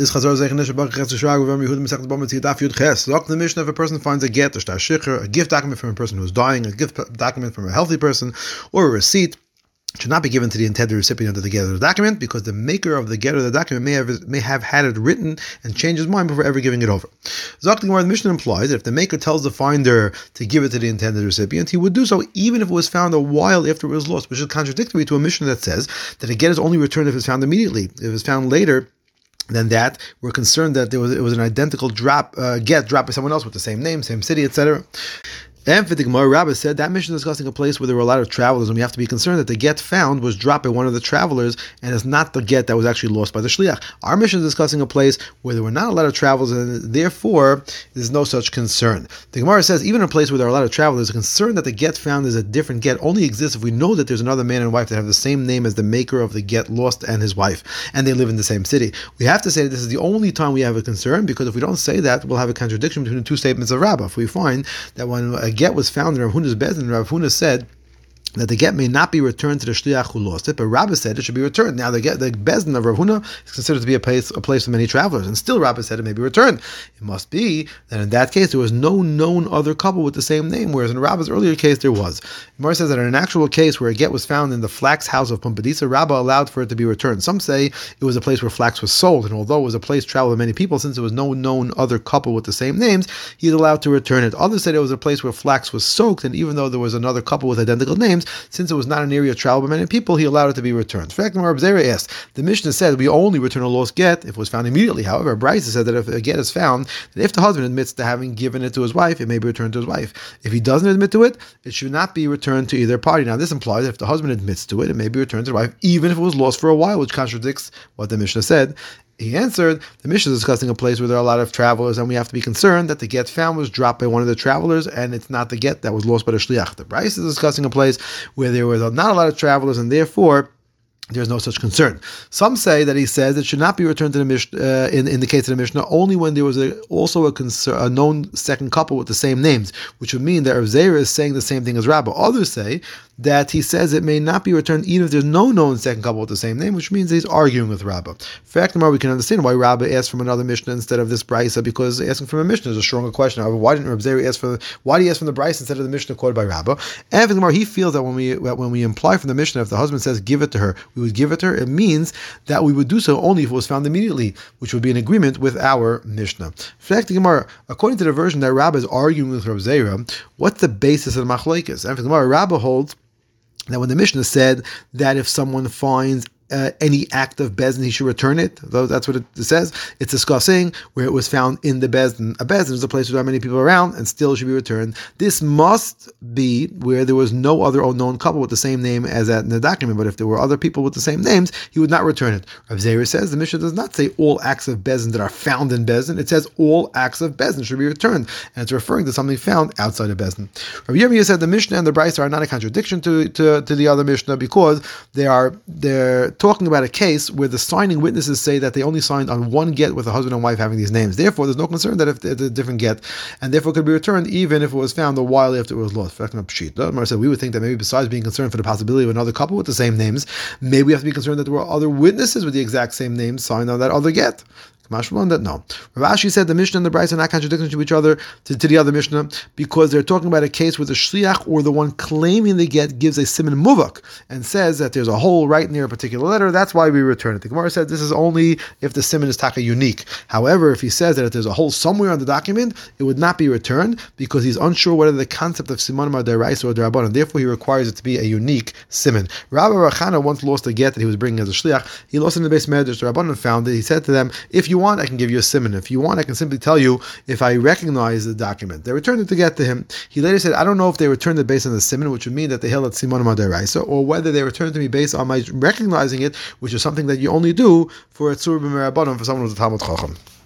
This Chazar Zeichen Neshabach Ches Shag V'Am Yehudim Mesech Bama Tzidaf Yud Ches. Zok the Mishnah, if a person finds a get, a gift document from a person who's dying, a gift document from a healthy person, or a receipt, should not be given to the intended recipient of the get or the document, because the maker of the get or the document may have had it written and change his mind before ever giving it over. Zok the Gemara, the Mishnah implies that if the maker tells the finder to give it to the intended recipient, he would do so even if it was found a while after it was lost, which is contradictory to a Mishnah that says that a get is only returned if it's found immediately. If it's found later than that, we're concerned that it was an identical get dropped by someone else with the same name, same city, etc. And for the Gemara, Rabbah said that Mishnah is discussing a place where there were a lot of travelers, and we have to be concerned that the get found was dropped by one of the travelers, and it's not the get that was actually lost by the shliach. Our Mishnah is discussing a place where there were not a lot of travelers, and therefore there's no such concern. The Gemara says even in a place where there are a lot of travelers, the concern that the get found is a different get only exists if we know that there's another man and wife that have the same name as the maker of the get lost and his wife, and they live in the same city. We have to say that this is the only time we have a concern, because if we don't say that, we'll have a contradiction between the two statements of Rabbah. If we find that when a get was found in Rav Huna's Bezdin, Rav Huna said that the get may not be returned to the shliach who lost it, but Rabbah said it should be returned. Now the Bezdin of Rav Huna is considered to be a place for many travelers, and still Rabbah said it may be returned. It must be that in that case there was no known other couple with the same name, whereas in Rabbah's earlier case there was. Gemara says that in an actual case where a get was found in the flax house of Pumbedisa, Rabbah allowed for it to be returned. Some say it was a place where flax was sold, and although it was a place traveled by many people, since there was no known other couple with the same names, he is allowed to return it. Others said it was a place where flax was soaked, and even though there was another couple with identical names, since it was not an area traveled by many people, he allowed it to be returned. In fact, Gemara Zera asked, the Mishnah said we only return a lost get if it was found immediately. However, Brisa said that if a get is found, that if the husband admits to having given it to his wife, it may be returned to his wife. If he doesn't admit to it, it should not be returned to either party. Now, this implies that if the husband admits to it, it may be returned to the wife, even if it was lost for a while, which contradicts what the Mishnah said. He answered, the Mishnah is discussing a place where there are a lot of travelers, and we have to be concerned that the get found was dropped by one of the travelers, and it's not the get that was lost by the shliach. The Brisa is discussing a place where there was not a lot of travelers, and therefore there's no such concern. Some say that he says it should not be returned to the Mishnah, in the case of the Mishnah, only when there was also a known second couple with the same names, which would mean that Rav Zera is saying the same thing as Rabbah. Others say that he says it may not be returned even if there's no known second couple with the same name, which means he's arguing with Rabbah. In fact, we can understand why Rabbah asked from another Mishnah instead of this Brisa, because asking from a Mishnah is a stronger question. However, why didn't Rav Zera why did he ask from the Brisa instead of the Mishnah quoted by Rabbah? And for the Gemara, he feels that when we imply from the Mishnah, if the husband says give it to her, we would give it to her, it means that we would do so only if it was found immediately, which would be in agreement with our Mishnah. In fact, the Gemara, according to the version that Rabbah is arguing with Rav Zera, what's the basis of the machlokes? And for the Gemara, Rabbah holds that when the Mishnah said that if someone finds any act of Bezdin, he should return it. Though that's what it says. It's discussing where it was found in the Bezdin. A Bezdin is a place where there are many people around and still should be returned. This must be where there was no other unknown couple with the same name as that in the document. But if there were other people with the same names, he would not return it. Rav Zera says the Mishnah does not say all acts of Bezdin that are found in Bezdin. It says all acts of Bezdin should be returned, and it's referring to something found outside of Bezdin. Rav Yirmiyah said the Mishnah and the Brisa are not a contradiction to the other Mishnah, because they're talking about a case where the signing witnesses say that they only signed on one get with a husband and wife having these names. Therefore, there's no concern that if it's a different get, and therefore could be returned even if it was found a while after it was lost. Mara said we would think that maybe besides being concerned for the possibility of another couple with the same names, maybe we have to be concerned that there were other witnesses with the exact same names signed on that other get. That no. Rav Ashi said the Mishnah and the Brisa are not contradicting to each other to the other Mishnah, because they're talking about a case where the shliach or the one claiming the get gives a siman muvak and says that there's a hole right near a particular letter. That's why we return it. The Gemara said this is only if the siman is taka unique. However, if he says that if there's a hole somewhere on the document, it would not be returned because he's unsure whether the concept of simanim are deraisa or derabanan, and therefore he requires it to be a unique siman. Rabbi Rachana once lost a get that he was bringing as a shliach. He lost it in the base medrash. The Rabbanan found it. He said to them, if you want, I can give you a siman. If you want, I can simply tell you if I recognize the document. They returned it to get to him. He later said, I don't know if they returned it based on the siman, which would mean that they held at simanim deraisa, or whether they returned it to me based on my recognizing it, which is something that you only do for a tzur b'merabanan, for someone who's a Talmud Chacham.